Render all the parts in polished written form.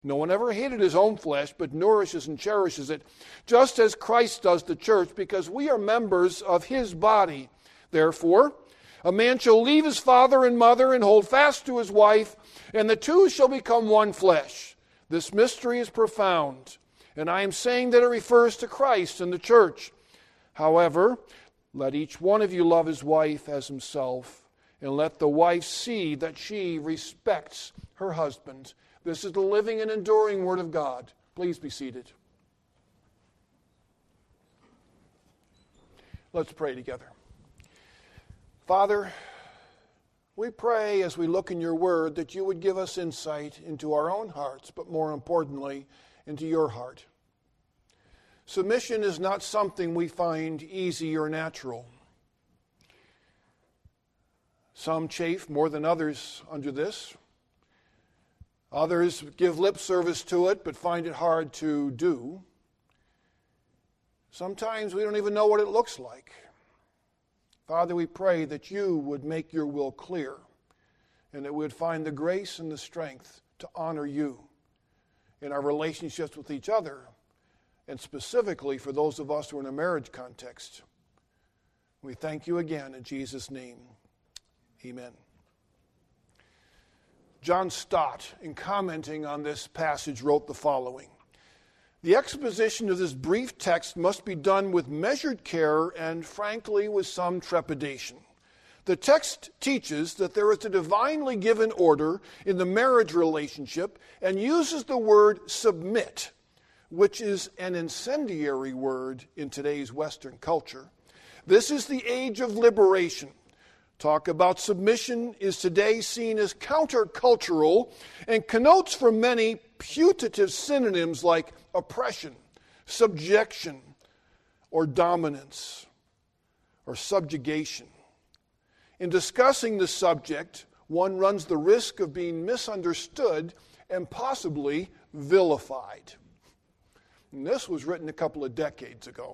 No one ever hated his own flesh, but nourishes and cherishes it, just as Christ does the church, because we are members of his body. Therefore, a man shall leave his father and mother and hold fast to his wife, and the two shall become one flesh. This mystery is profound, and I am saying that it refers to Christ and the church. However, let each one of you love his wife as himself, and let the wife see that she respects her husband. This is the living and enduring Word of God. Please be seated. Let's pray together. Father, we pray as we look in your Word that you would give us insight into our own hearts, but more importantly, into your heart. Submission is not something we find easy or natural. Some chafe more than others under this. Others give lip service to it, but find it hard to do. Sometimes we don't even know what it looks like. Father, we pray that you would make your will clear, and that we would find the grace and the strength to honor you in our relationships with each other, and specifically for those of us who are in a marriage context. We thank you again in Jesus' name. Amen. John Stott, in commenting on this passage, wrote the following: "The exposition of this brief text must be done with measured care and, frankly, with some trepidation. The text teaches that there is a divinely given order in the marriage relationship and uses the word submit, which is an incendiary word in today's Western culture. This is the age of liberation. Talk about submission is today seen as countercultural and connotes for many putative synonyms like oppression, subjection, or dominance, or subjugation. In discussing the subject, one runs the risk of being misunderstood and possibly vilified." And this was written a couple of decades ago.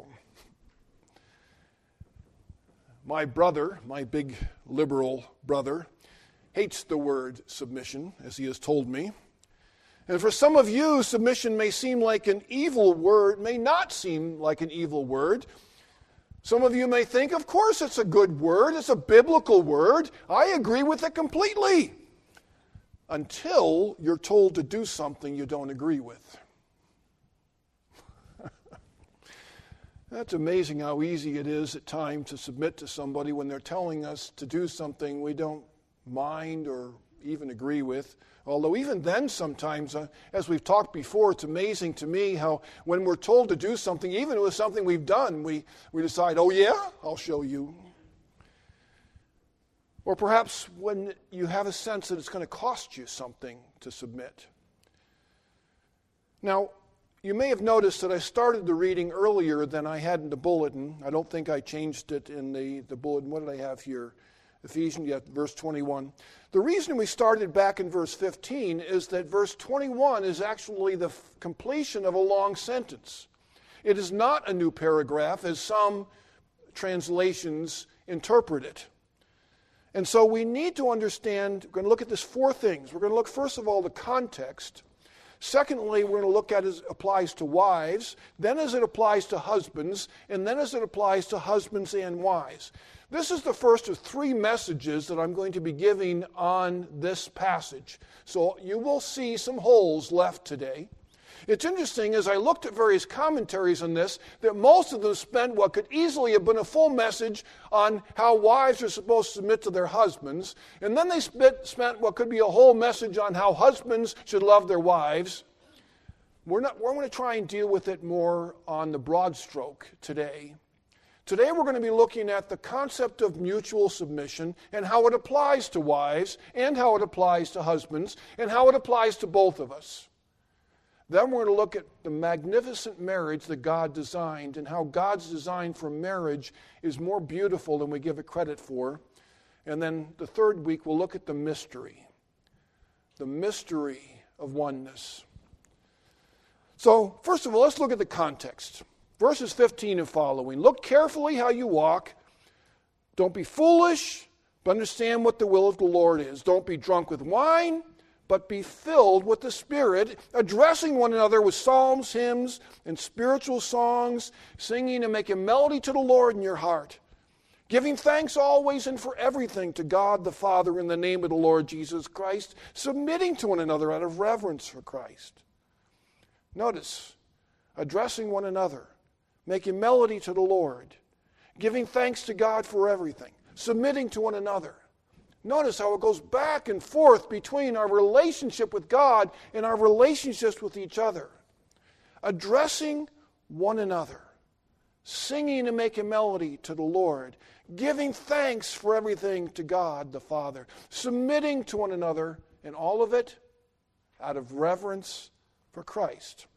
My brother, my big liberal brother, hates the word submission, as he has told me. And for some of you, submission may seem like an evil word, may not seem like an evil word. Some of you may think, of course it's a good word, it's a biblical word, I agree with it completely. Until you're told to do something you don't agree with. That's amazing how easy it is at times to submit to somebody when they're telling us to do something we don't mind or even agree with. Although even then sometimes, as we've talked before, it's amazing to me how when we're told to do something, even with something we've done, we decide, oh yeah, I'll show you. Or perhaps when you have a sense that it's going to cost you something to submit. Now, you may have noticed that I started the reading earlier than I had in the bulletin. I don't think I changed it in the bulletin. What did I have here? Ephesians, verse 21. The reason we started back in verse 15 is that verse 21 is actually the completion of a long sentence. It is not a new paragraph, as some translations interpret it. And so we need to understand, we're going to look at this four things. We're going to look, first of all, the context. Secondly, we're going to look at as it applies to wives, then as it applies to husbands, and then as it applies to husbands and wives. This is the first of three messages that I'm going to be giving on this passage. So you will see some holes left today. It's interesting, as I looked at various commentaries on this, that most of them spent what could easily have been a full message on how wives are supposed to submit to their husbands, and then they spent what could be a whole message on how husbands should love their wives. We're going to try and deal with it more on the broad stroke today. Today we're going to be looking at the concept of mutual submission and how it applies to wives and how it applies to husbands and how it applies to both of us. Then we're going to look at the magnificent marriage that God designed and how God's design for marriage is more beautiful than we give it credit for. And then the third week we'll look at the mystery of oneness. So first of all, let's look at the context. Verses 15 and following. Look carefully how you walk. Don't be foolish, but understand what the will of the Lord is. Don't be drunk with wine, but be filled with the Spirit, addressing one another with psalms, hymns, and spiritual songs, singing and making melody to the Lord in your heart, giving thanks always and for everything to God the Father in the name of the Lord Jesus Christ, submitting to one another out of reverence for Christ. Notice, addressing one another, making melody to the Lord, giving thanks to God for everything, submitting to one another. Notice how it goes back and forth between our relationship with God and our relationships with each other. Addressing one another, singing and making melody to the Lord, giving thanks for everything to God the Father, submitting to one another, and all of it out of reverence for Christ.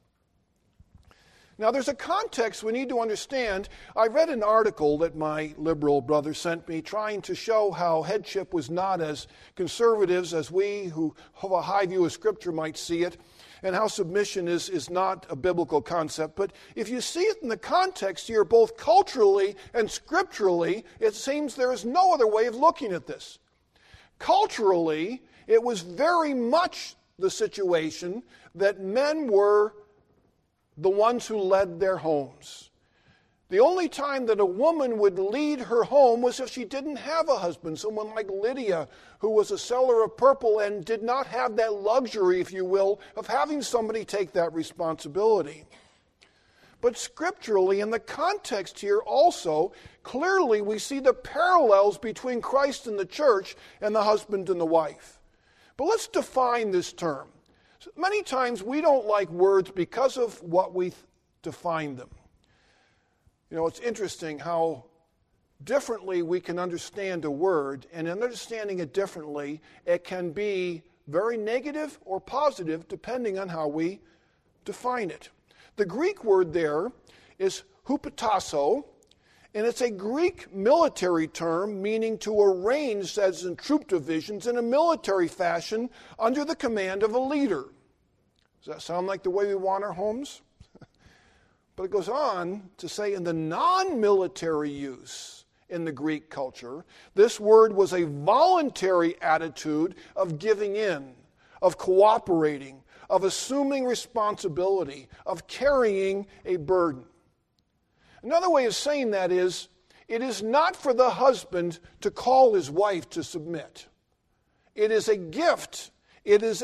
Now, there's a context we need to understand. I read an article that my liberal brother sent me trying to show how headship was not as conservatives as we who have a high view of Scripture might see it, and how submission is not a biblical concept. But if you see it in the context here, both culturally and scripturally, it seems there is no other way of looking at this. Culturally, it was very much the situation that men were the ones who led their homes. The only time that a woman would lead her home was if she didn't have a husband, someone like Lydia, who was a seller of purple and did not have that luxury, if you will, of having somebody take that responsibility. But scripturally, in the context here also, clearly we see the parallels between Christ and the church and the husband and the wife. But let's define this term. Many times we don't like words because of what we define them. You know, it's interesting how differently we can understand a word, and in understanding it differently, it can be very negative or positive depending on how we define it. The Greek word there is hupotasso, and it's a Greek military term meaning to arrange, as in troop divisions, in a military fashion under the command of a leader. Does that sound like the way we want our homes? But it goes on to say in the non-military use in the Greek culture, this word was a voluntary attitude of giving in, of cooperating, of assuming responsibility, of carrying a burden. Another way of saying that is, it is not for the husband to call his wife to submit. It is a gift. It's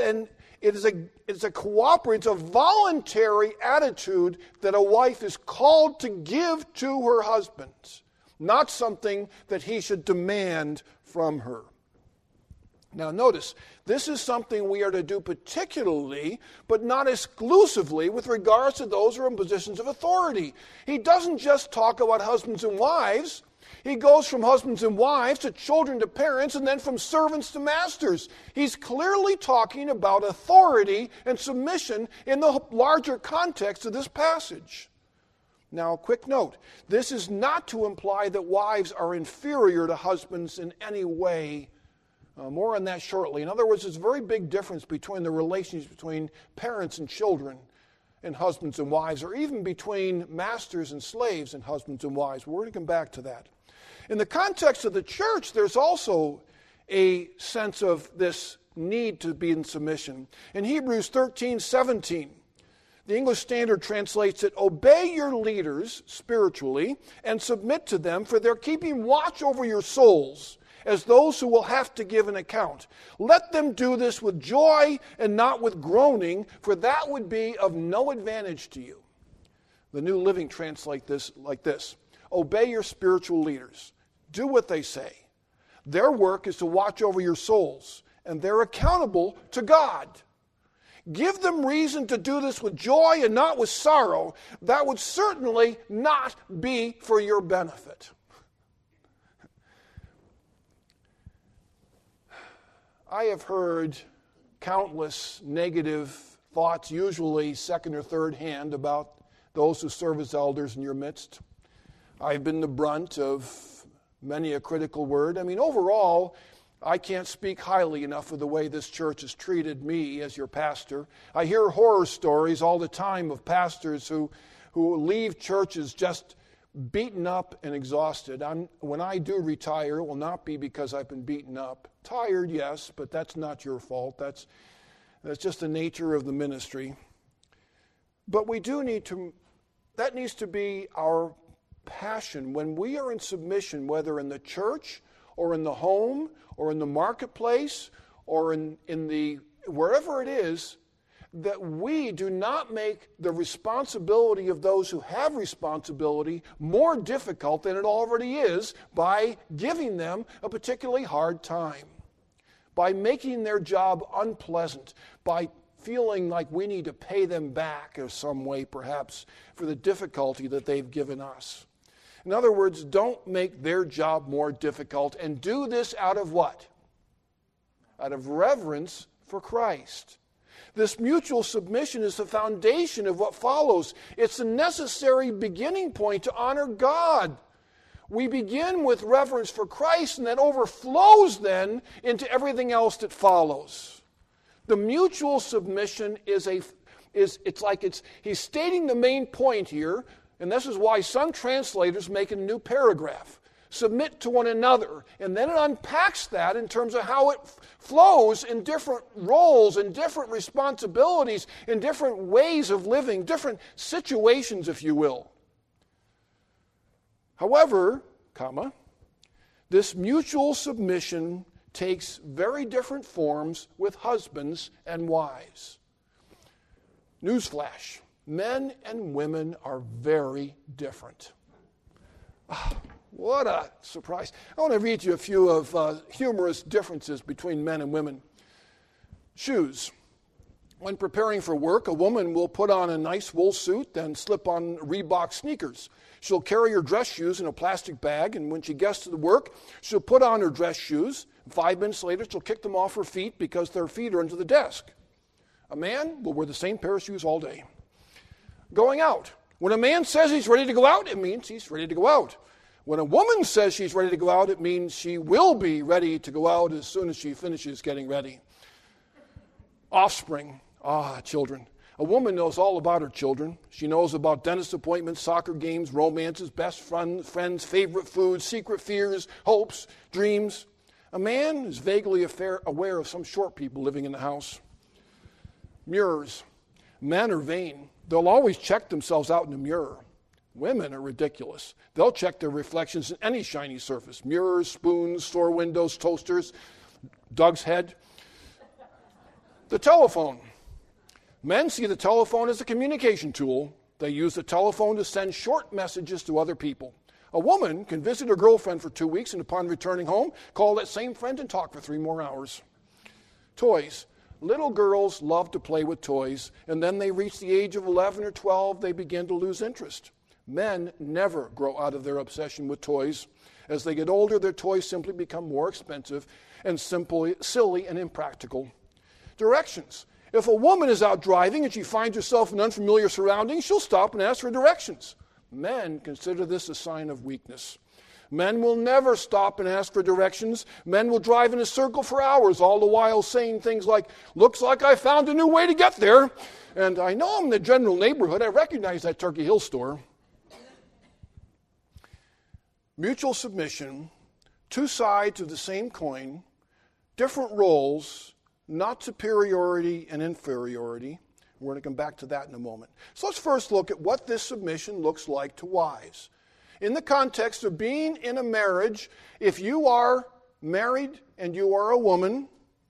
a cooperative, it's a voluntary attitude that a wife is called to give to her husband, not something that he should demand from her. Now notice, this is something we are to do particularly, but not exclusively, with regards to those who are in positions of authority. He doesn't just talk about husbands and wives. He goes from husbands and wives to children to parents, and then from servants to masters. He's clearly talking about authority and submission in the larger context of this passage. Now, quick note, this is not to imply that wives are inferior to husbands in any way. More on that shortly. In other words, there's a very big difference between the relations between parents and children and husbands and wives, or even between masters and slaves and husbands and wives. We're going to come back to that. In the context of the church, there's also a sense of this need to be in submission. In Hebrews 13:17, the English Standard translates it, "Obey your leaders spiritually and submit to them, for they're keeping watch over your souls as those who will have to give an account. Let them do this with joy and not with groaning, for that would be of no advantage to you." The New Living translates this like this: "Obey your spiritual leaders. Do what they say. Their work is to watch over your souls, and they're accountable to God. Give them reason to do this with joy and not with sorrow. That would certainly not be for your benefit." I have heard countless negative thoughts, usually second or third hand, about those who serve as elders in your midst. I've been the brunt of many a critical word. I mean, overall, I can't speak highly enough of the way this church has treated me as your pastor. I hear horror stories all the time of pastors who leave churches just beaten up and exhausted. When I do retire, it will not be because I've been beaten up. Tired, yes, but that's not your fault. That's just the nature of the ministry. But we do need to, that needs to be our passion. When we are in submission, whether in the church or in the home or in the marketplace or in the, wherever it is, that we do not make the responsibility of those who have responsibility more difficult than it already is by giving them a particularly hard time, by making their job unpleasant, by feeling like we need to pay them back in some way perhaps for the difficulty that they've given us. In other words, don't make their job more difficult, and do this out of what? Out of reverence for Christ. This mutual submission is the foundation of what follows. It's a necessary beginning point to honor God. We begin with reverence for Christ, and that overflows then into everything else that follows. The mutual submission he's stating the main point here, and this is why some translators make a new paragraph. Submit to one another. And then it unpacks that in terms of how it flows in different roles and different responsibilities, in different ways of living, different situations, if you will. However, this mutual submission takes very different forms with husbands and wives. Newsflash, men and women are very different. What a surprise. I want to read you a few of humorous differences between men and women. Shoes. When preparing for work, a woman will put on a nice wool suit, then slip on Reebok sneakers. She'll carry her dress shoes in a plastic bag, and when she gets to the work, she'll put on her dress shoes. 5 minutes later, she'll kick them off her feet because their feet are under the desk. A man will wear the same pair of shoes all day. Going out. When a man says he's ready to go out, it means he's ready to go out. When a woman says she's ready to go out, it means she will be ready to go out as soon as she finishes getting ready. Offspring. Children. A woman knows all about her children. She knows about dentist appointments, soccer games, romances, best friends, favorite foods, secret fears, hopes, dreams. A man is vaguely aware of some short people living in the house. Mirrors. Men are vain. They'll always check themselves out in the mirror. Women are ridiculous. They'll check their reflections in any shiny surface. Mirrors, spoons, store windows, toasters, Doug's head. The telephone. Men see the telephone as a communication tool. They use the telephone to send short messages to other people. A woman can visit her girlfriend for 2 weeks and upon returning home, call that same friend and talk for 3 more hours. Toys. Little girls love to play with toys, and then they reach the age of 11 or 12, they begin to lose interest. Men never grow out of their obsession with toys. As they get older, their toys simply become more expensive and simply silly and impractical. Directions. If a woman is out driving and she finds herself in unfamiliar surroundings, she'll stop and ask for directions. Men consider this a sign of weakness. Men will never stop and ask for directions. Men will drive in a circle for hours, all the while saying things like, "Looks like I found a new way to get there. And I know I'm in the general neighborhood. I recognize that Turkey Hill store." Mutual submission, two sides of the same coin, different roles, not superiority and inferiority. We're going to come back to that in a moment. So let's first look at what this submission looks like to wives. In the context of being in a marriage, if you are married and you are a woman,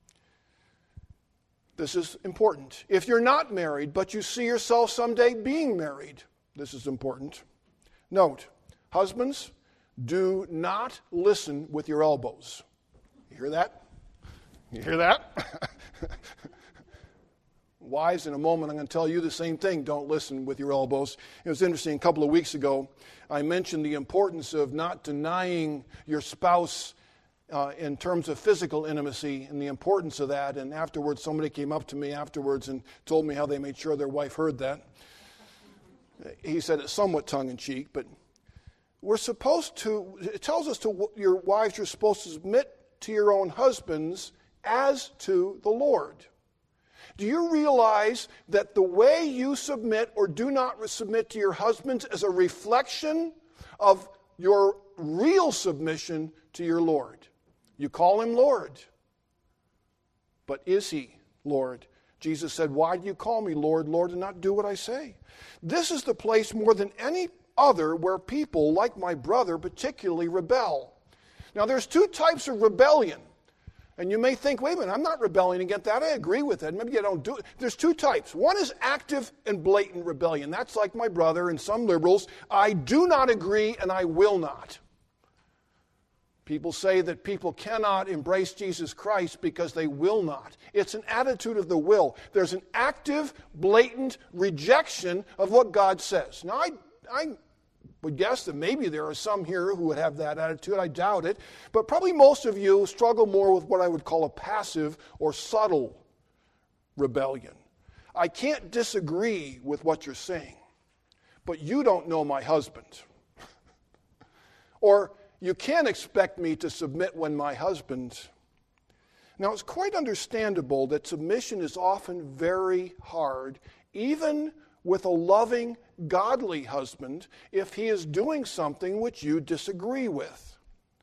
this is important. If you're not married, but you see yourself someday being married, this is important. Note, husbands, do not listen with your elbows. You hear that? You hear that? Wives, in a moment, I'm going to tell you the same thing. Don't listen with your elbows. It was interesting, a couple of weeks ago, I mentioned the importance of not denying your spouse in terms of physical intimacy and the importance of that. And afterwards, somebody came up to me afterwards and told me how they made sure their wife heard that. He said it somewhat tongue-in-cheek, but we're supposed to, it tells us to your wives, you're supposed to submit to your own husbands as to the Lord. Do you realize that the way you submit or do not submit to your husbands is a reflection of your real submission to your Lord? You call him Lord, but is he Lord? Jesus said, "Why do you call me Lord, Lord, and not do what I say?" This is the place more than any other where people, like my brother, particularly rebel. Now, there's two types of rebellion. And you may think, wait a minute, I'm not rebelling against that. I agree with it. Maybe I don't do it. There's two types. One is active and blatant rebellion. That's like my brother and some liberals. I do not agree and I will not. People say that people cannot embrace Jesus Christ because they will not. It's an attitude of the will. There's an active, blatant rejection of what God says. Now, I would guess that maybe there are some here who would have that attitude. I doubt it. But probably most of you struggle more with what I would call a passive or subtle rebellion. I can't disagree with what you're saying, but you don't know my husband. Or you can't expect me to submit when my husband... Now, it's quite understandable that submission is often very hard, even with a loving, godly husband, if he is doing something which you disagree with.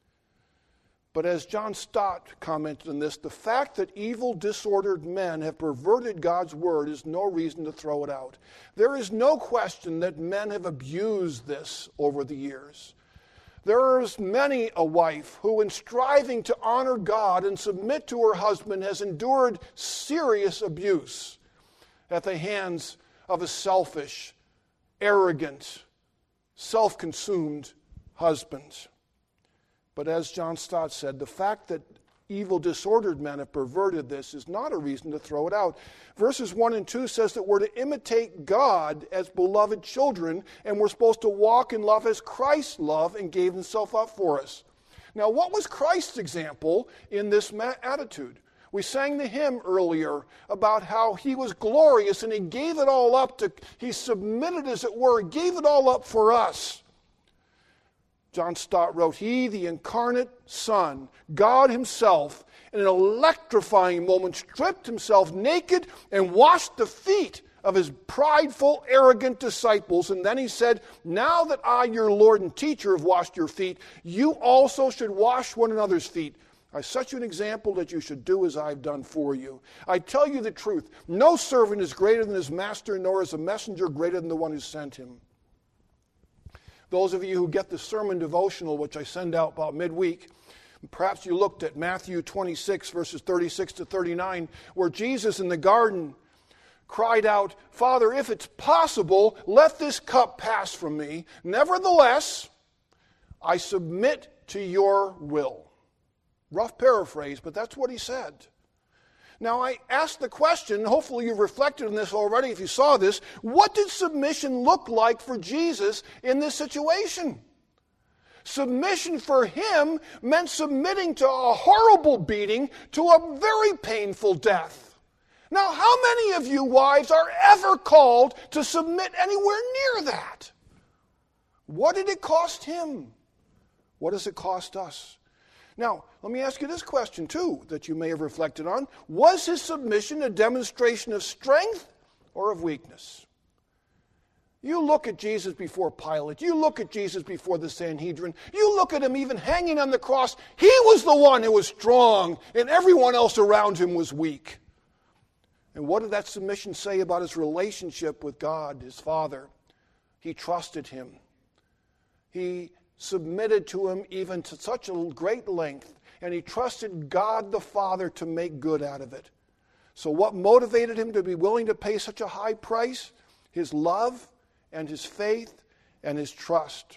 But as John Stott commented on this, the fact that evil, disordered men have perverted God's word is no reason to throw it out. There is no question that men have abused this over the years. There is many a wife who, in striving to honor God and submit to her husband, has endured serious abuse at the hands of a selfish, arrogant, self-consumed husband. But as John Stott said, the fact that evil, disordered men have perverted this is not a reason to throw it out. Verses 1 and 2 says that we're to imitate God as beloved children, and we're supposed to walk in love as Christ loved and gave himself up for us. Now, what was Christ's example in this attitude? We sang the hymn earlier about how he was glorious and he gave it all up he submitted, as it were, gave it all up for us. John Stott wrote, "He, the incarnate Son, God himself, in an electrifying moment, stripped himself naked and washed the feet of his prideful, arrogant disciples. And then he said, 'Now that I, your Lord and teacher, have washed your feet, you also should wash one another's feet. I set you an example that you should do as I've done for you. I tell you the truth, no servant is greater than his master, nor is a messenger greater than the one who sent him.'" Those of you who get the sermon devotional, which I send out about midweek, perhaps you looked at Matthew 26, verses 36 to 39, where Jesus in the garden cried out, "Father, if it's possible, let this cup pass from me. Nevertheless, I submit to your will." Rough paraphrase, but that's what he said. Now, I asked the question, hopefully you've reflected on this already if you saw this, what did submission look like for Jesus in this situation? Submission for him meant submitting to a horrible beating, to a very painful death. Now, how many of you wives are ever called to submit anywhere near that? What did it cost him? What does it cost us? Now, let me ask you this question, too, that you may have reflected on. Was his submission a demonstration of strength or of weakness? You look at Jesus before Pilate. You look at Jesus before the Sanhedrin. You look at him even hanging on the cross. He was the one who was strong, and everyone else around him was weak. And what did that submission say about his relationship with God, his Father? He trusted him. He submitted to him even to such a great length, and he trusted God the Father to make good out of it. So what motivated him to be willing to pay such a high price? His love and his faith and his trust.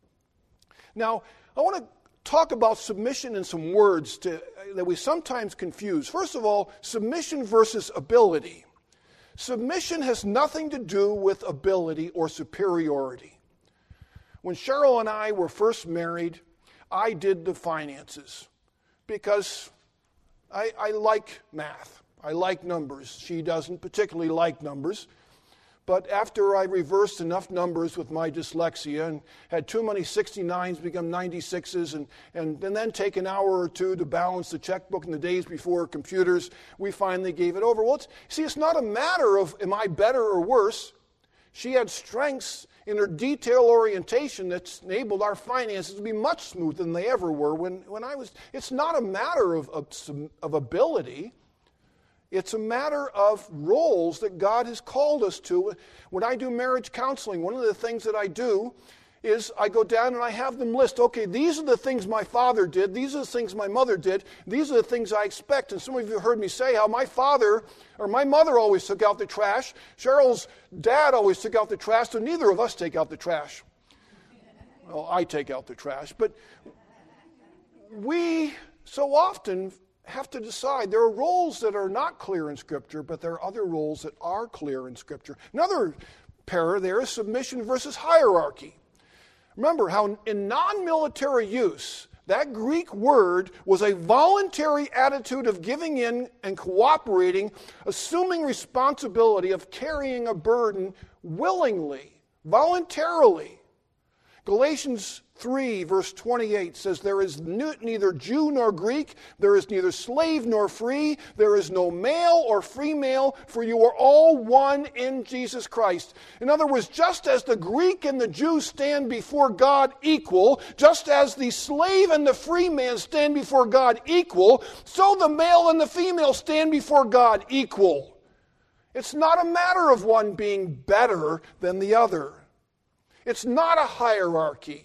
Now, I want to talk about submission in some words that we sometimes confuse. First of all, submission versus ability. Submission has nothing to do with ability or superiority. When Cheryl and I were first married, I did the finances because I like math. I like numbers. She doesn't particularly like numbers. But after I reversed enough numbers with my dyslexia and had too many 69s become 96s and then take an hour or two to balance the checkbook in the days before computers, we finally gave it over. Well, it's not a matter of am I better or worse. She had strengths in her detail orientation that's enabled our finances to be much smoother than they ever were when I was. It's not a matter of ability. It's a matter of roles that God has called us to. When I do marriage counseling, one of the things that I do is I go down and I have them list, okay, these are the things my father did, these are the things my mother did, these are the things I expect. And some of you have heard me say how my father or my mother always took out the trash. Cheryl's dad always took out the trash, so neither of us take out the trash. Well, I take out the trash. But we so often have to decide. There are roles that are not clear in Scripture, but there are other roles that are clear in Scripture. Another pair there is submission versus hierarchy. Remember how in non-military use, that Greek word was a voluntary attitude of giving in and cooperating, assuming responsibility of carrying a burden willingly, voluntarily. Galatians 3, verse 28 says, there is neither Jew nor Greek, there is neither slave nor free, there is no male or female, for you are all one in Jesus Christ. In other words, just as the Greek and the Jew stand before God equal, just as the slave and the free man stand before God equal, so the male and the female stand before God equal. It's not a matter of one being better than the other. It's not a hierarchy.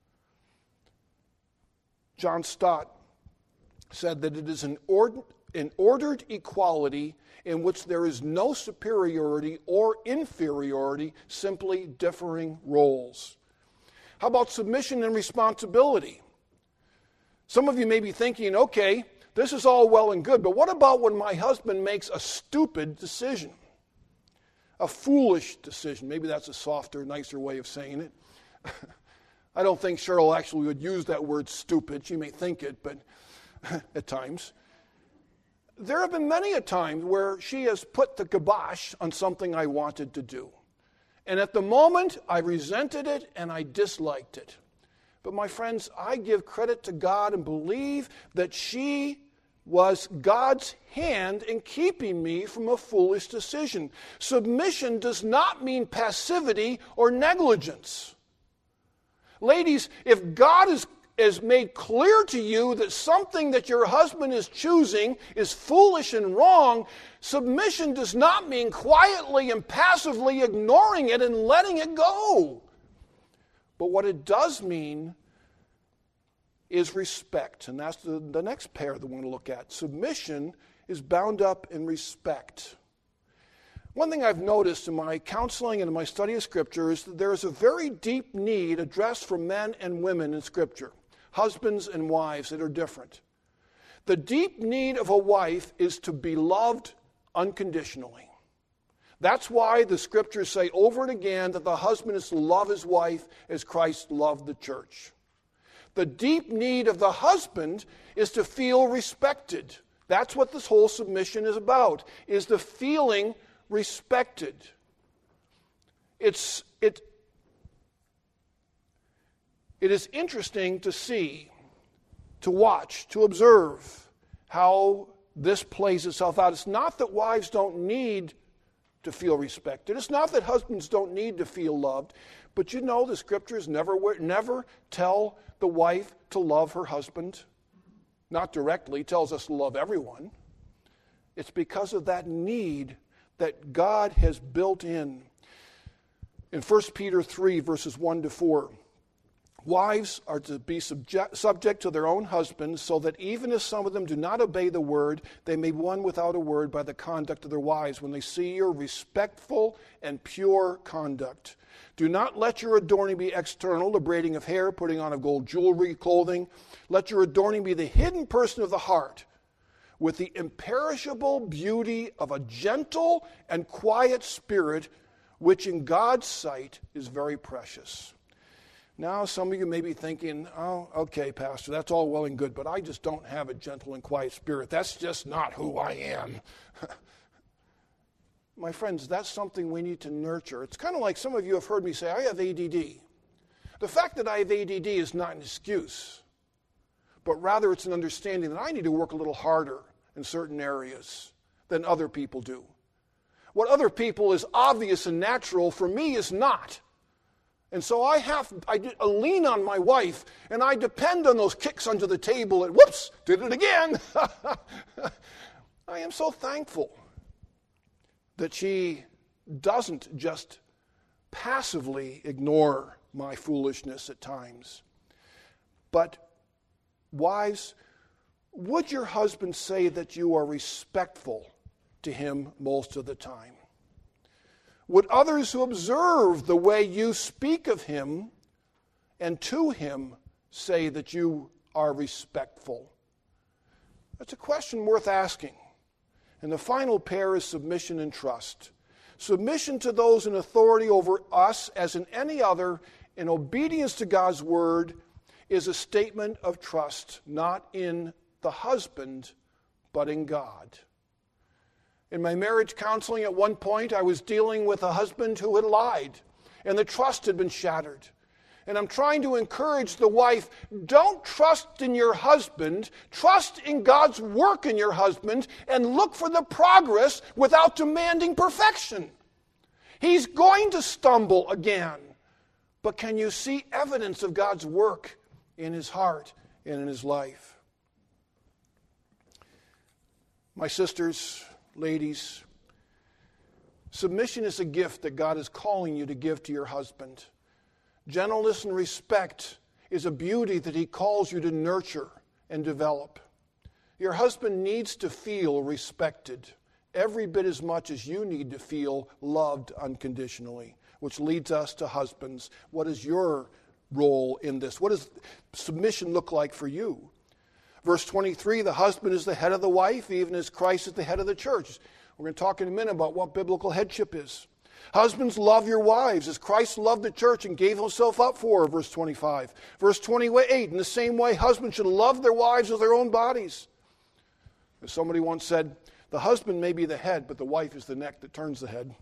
John Stott said that it is an ordered equality in which there is no superiority or inferiority, simply differing roles. How about submission and responsibility? Some of you may be thinking, okay, this is all well and good, but what about when my husband makes a stupid decision? A foolish decision. Maybe that's a softer, nicer way of saying it. I don't think Cheryl actually would use that word stupid. She may think it, but at times. There have been many a time where she has put the kibosh on something I wanted to do. And at the moment, I resented it and I disliked it. But my friends, I give credit to God and believe that she was God's hand in keeping me from a foolish decision. Submission does not mean passivity or negligence. Ladies, if God has made clear to you that something that your husband is choosing is foolish and wrong, submission does not mean quietly and passively ignoring it and letting it go. But what it does mean is respect, and that's the next pair that we're going to look at. Submission is bound up in respect. One thing I've noticed in my counseling and in my study of Scripture is that there is a very deep need addressed for men and women in Scripture, husbands and wives that are different. The deep need of a wife is to be loved unconditionally. That's why the Scriptures say over and again that the husband is to love his wife as Christ loved the church. The deep need of the husband is to feel respected. That's what this whole submission is about, is the feeling respected. It is interesting to see, to watch, to observe how this plays itself out. It's not that wives don't need to feel respected. It's not that husbands don't need to feel loved. But you know the Scriptures never tell the wife to love her husband. Not directly. It tells us to love everyone. It's because of that need that God has built in. In 1 Peter 3, verses 1 to 4, wives are to be subject to their own husbands, so that even if some of them do not obey the word, they may be won without a word by the conduct of their wives, when they see your respectful and pure conduct. Do not let your adorning be external, the braiding of hair, putting on of gold jewelry, clothing. Let your adorning be the hidden person of the heart, with the imperishable beauty of a gentle and quiet spirit, which in God's sight is very precious. Now, some of you may be thinking, oh, okay, Pastor, that's all well and good, but I just don't have a gentle and quiet spirit. That's just not who I am. My friends, that's something we need to nurture. It's kind of like some of you have heard me say, I have ADD. The fact that I have ADD is not an excuse, but rather it's an understanding that I need to work a little harder in certain areas than other people do. What other people is obvious and natural, for me is not. And so I lean on my wife, and I depend on those kicks under the table, and whoops, did it again. I am so thankful that she doesn't just passively ignore my foolishness at times. But, wives, would your husband say that you are respectful to him most of the time? Would others who observe the way you speak of him and to him say that you are respectful? That's a question worth asking. And the final pair is submission and trust. Submission to those in authority over us, as in any other, in obedience to God's word, is a statement of trust, not in the husband, but in God. In my marriage counseling at one point, I was dealing with a husband who had lied, and the trust had been shattered. And I'm trying to encourage the wife, don't trust in your husband, trust in God's work in your husband, and look for the progress without demanding perfection. He's going to stumble again, but can you see evidence of God's work in his heart and in his life? My sisters, ladies, submission is a gift that God is calling you to give to your husband. Gentleness and respect is a beauty that he calls you to nurture and develop. Your husband needs to feel respected every bit as much as you need to feel loved unconditionally, which leads us to husbands. What is your role in this? What does submission look like for you? Verse 23, the husband is the head of the wife, even as Christ is the head of the church. We're going to talk in a minute about what biblical headship is. Husbands, love your wives as Christ loved the church and gave himself up for her, verse 25. Verse 28, in the same way, husbands should love their wives as their own bodies. As somebody once said, the husband may be the head, but the wife is the neck that turns the head.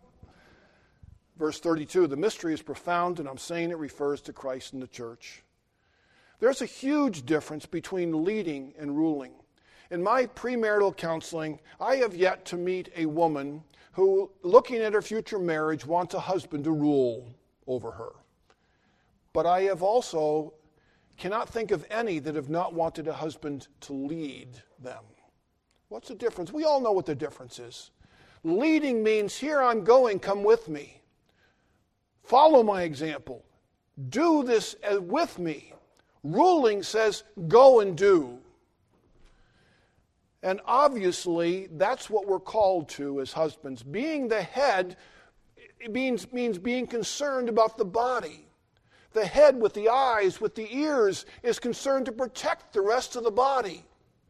Verse 32, the mystery is profound, and I'm saying it refers to Christ and the church. There's a huge difference between leading and ruling. In my premarital counseling, I have yet to meet a woman who, looking at her future marriage, wants a husband to rule over her. But I have also cannot think of any that have not wanted a husband to lead them. What's the difference? We all know what the difference is. Leading means, here I'm going, come with me. Follow my example. Do this with me. Ruling says, go and do. And obviously, that's what we're called to as husbands. Being the head means being concerned about the body. The head with the eyes, with the ears, is concerned to protect the rest of the body.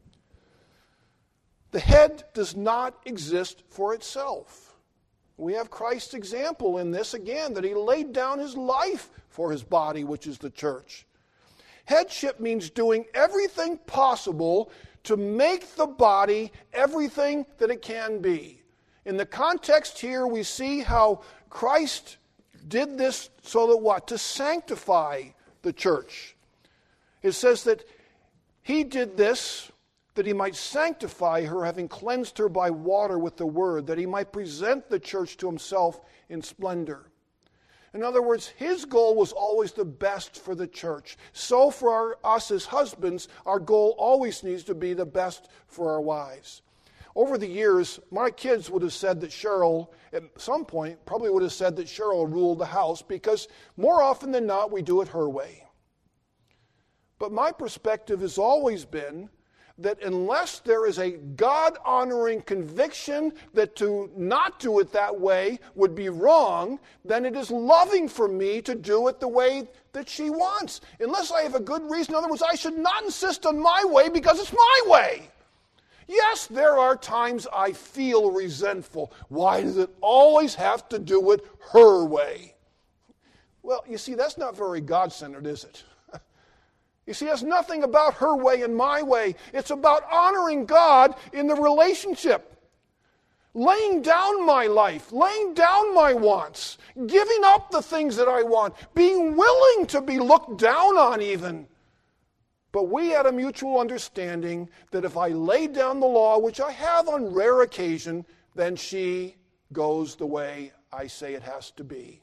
The head does not exist for itself. We have Christ's example in this again, that he laid down his life for his body, which is the church. Headship means doing everything possible to make the body everything that it can be. In the context here, we see how Christ did this so that what? To sanctify the church. It says that he did this that he might sanctify her, having cleansed her by water with the word, that he might present the church to himself in splendor. In other words, his goal was always the best for the church. So for us as husbands, our goal always needs to be the best for our wives. Over the years, my kids would have said that Cheryl, at some point, probably would have said that Cheryl ruled the house, because more often than not, we do it her way. But my perspective has always been that unless there is a God-honoring conviction that to not do it that way would be wrong, then it is loving for me to do it the way that she wants. Unless I have a good reason. In other words, I should not insist on my way because it's my way. Yes, there are times I feel resentful. Why does it always have to do it her way? Well, you see, that's not very God-centered, is it? You see, it's nothing about her way and my way. It's about honoring God in the relationship. Laying down my life, laying down my wants, giving up the things that I want, being willing to be looked down on even. But we had a mutual understanding that if I lay down the law, which I have on rare occasion, then she goes the way I say it has to be.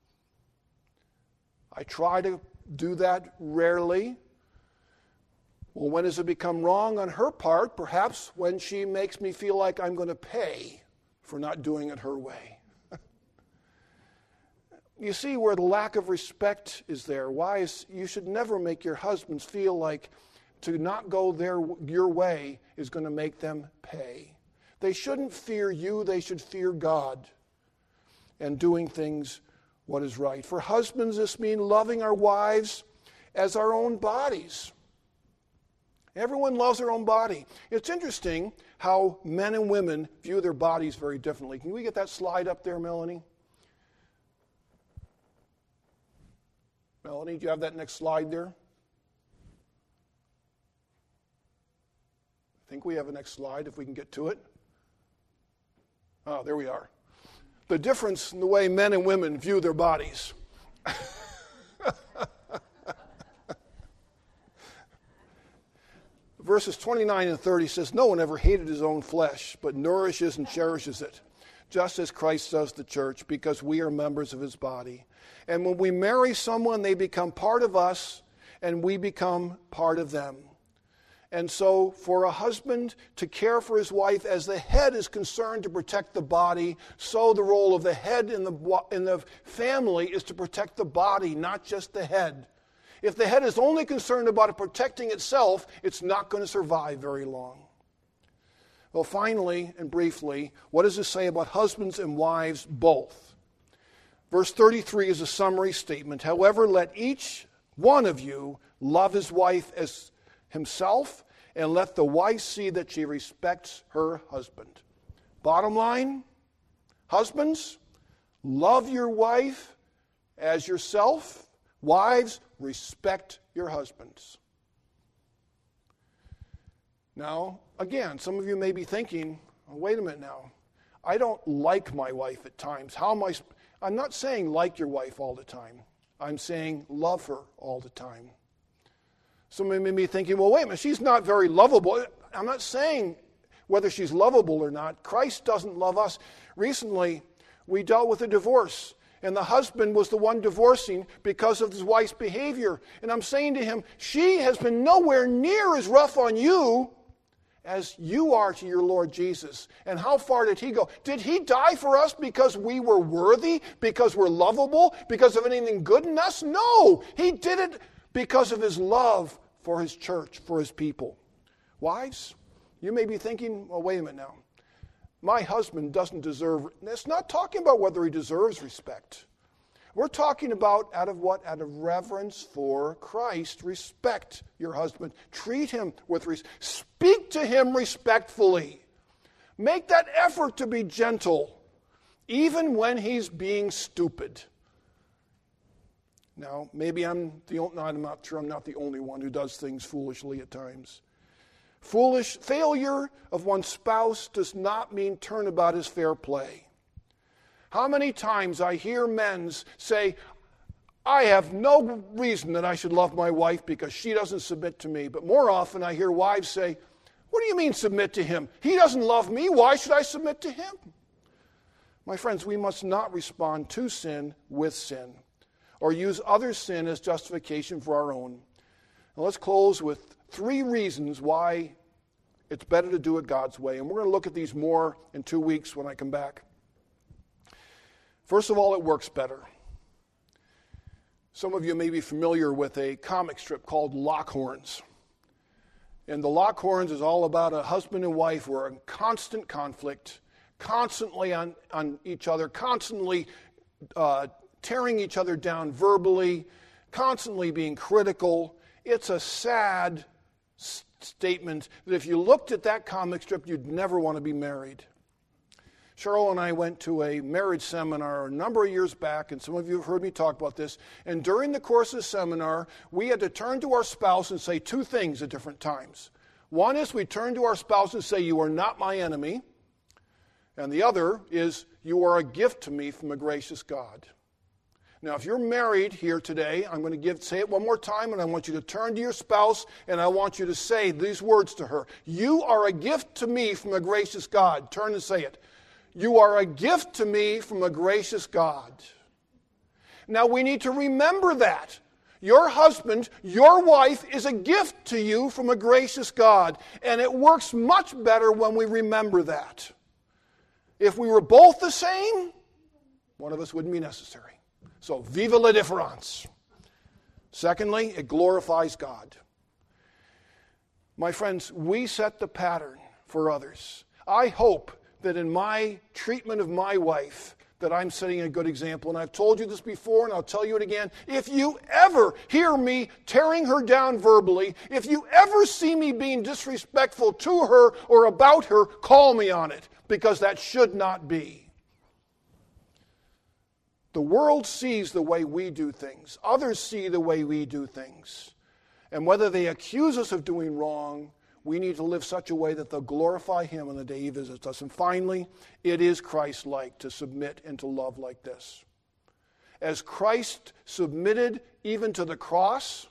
I try to do that rarely. Well, when does it become wrong on her part? Perhaps when she makes me feel like I'm going to pay for not doing it her way. You see where the lack of respect is there. Wives, you should never make your husbands feel like to not go your way is going to make them pay. They shouldn't fear you, they should fear God and doing things what is right. For husbands, this means loving our wives as our own bodies. Everyone loves their own body. It's interesting how men and women view their bodies very differently. Can we get that slide up there, Melanie? Melanie, do you have that next slide there? I think we have a next slide if we can get to it. Oh, there we are. The difference in the way men and women view their bodies. Verses 29 and 30 says, no one ever hated his own flesh, but nourishes and cherishes it, just as Christ does the church, because we are members of his body. And when we marry someone, they become part of us, and we become part of them. And so for a husband to care for his wife as the head is concerned to protect the body, so the role of the head in the family is to protect the body, not just the head. If the head is only concerned about protecting itself, it's not going to survive very long. Well, finally and briefly, what does this say about husbands and wives both? Verse 33 is a summary statement. However, let each one of you love his wife as himself, and let the wife see that she respects her husband. Bottom line, husbands, love your wife as yourself. Wives, respect your husbands. Now, again, some of you may be thinking, oh, wait a minute now. I don't like my wife at times. I'm not saying like your wife all the time. I'm saying love her all the time. Some of you may be thinking, well, wait a minute, she's not very lovable. I'm not saying whether she's lovable or not. Christ doesn't love us. Recently, we dealt with a divorce, and the husband was the one divorcing because of his wife's behavior. And I'm saying to him, she has been nowhere near as rough on you as you are to your Lord Jesus. And how far did he go? Did he die for us because we were worthy, because we're lovable, because of anything good in us? No, he did it because of his love for his church, for his people. Wives, you may be thinking, well, wait a minute now. My husband doesn't deserve, it's not talking about whether he deserves respect. We're talking about out of what? Out of reverence for Christ. Respect your husband. Treat him with respect. Speak to him respectfully. Make that effort to be gentle, even when he's being stupid. Now, maybe I'm not sure I'm not the only one who does things foolishly at times. Foolish failure of one's spouse does not mean turnabout is fair play. How many times I hear men say, I have no reason that I should love my wife because she doesn't submit to me. But more often I hear wives say, what do you mean submit to him? He doesn't love me. Why should I submit to him? My friends, we must not respond to sin with sin, or use other sin as justification for our own. Now let's close with 3 reasons why it's better to do it God's way. And we're going to look at these more in 2 weeks when I come back. First of all, it works better. Some of you may be familiar with a comic strip called Lockhorns. And the Lockhorns is all about a husband and wife who are in constant conflict, constantly on each other, constantly tearing each other down verbally, constantly being critical. It's a sad statement that if you looked at that comic strip, you'd never want to be married. Cheryl and I went to a marriage seminar a number of years back, and some of you have heard me talk about this. And during the course of the seminar, we had to turn to our spouse and say 2 things at different times. One is we turn to our spouse and say, you are not my enemy. And the other is, you are a gift to me from a gracious God. Now, if you're married here today, I'm going to say it one more time, and I want you to turn to your spouse, and I want you to say these words to her. You are a gift to me from a gracious God. Turn and say it. You are a gift to me from a gracious God. Now, we need to remember that. Your husband, your wife, is a gift to you from a gracious God. And it works much better when we remember that. If we were both the same, one of us wouldn't be necessary. So, vive la différence. Secondly, it glorifies God. My friends, we set the pattern for others. I hope that in my treatment of my wife, that I'm setting a good example. And I've told you this before, and I'll tell you it again. If you ever hear me tearing her down verbally, if you ever see me being disrespectful to her or about her, call me on it, because that should not be. The world sees the way we do things. Others see the way we do things. And whether they accuse us of doing wrong, we need to live such a way that they'll glorify Him on the day He visits us. And finally, it is Christ-like to submit and to love like this. As Christ submitted even to the cross,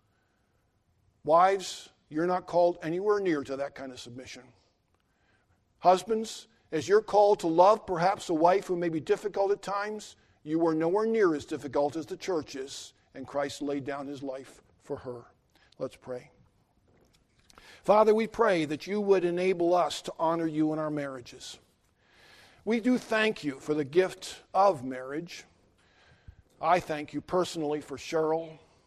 wives, you're not called anywhere near to that kind of submission. Husbands, as you're called to love perhaps a wife who may be difficult at times, you are nowhere near as difficult as the church is, and Christ laid down His life for her. Let's pray. Father, we pray that you would enable us to honor you in our marriages. We do thank you for the gift of marriage. I thank you personally for Cheryl.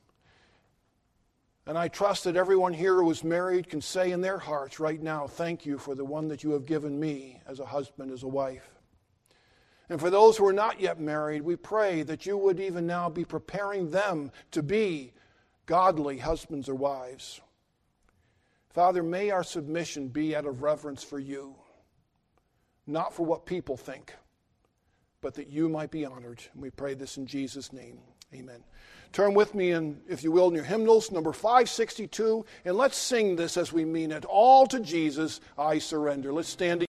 And I trust that everyone here who is married can say in their hearts right now, thank you for the one that you have given me as a husband, as a wife. And for those who are not yet married, we pray that you would even now be preparing them to be godly husbands or wives. Father, may our submission be out of reverence for you, not for what people think, but that you might be honored. And we pray this in Jesus' name. Amen. Turn with me, in, if you will, in your hymnals, number 562, and let's sing this as we mean it. All to Jesus I surrender. Let's stand together.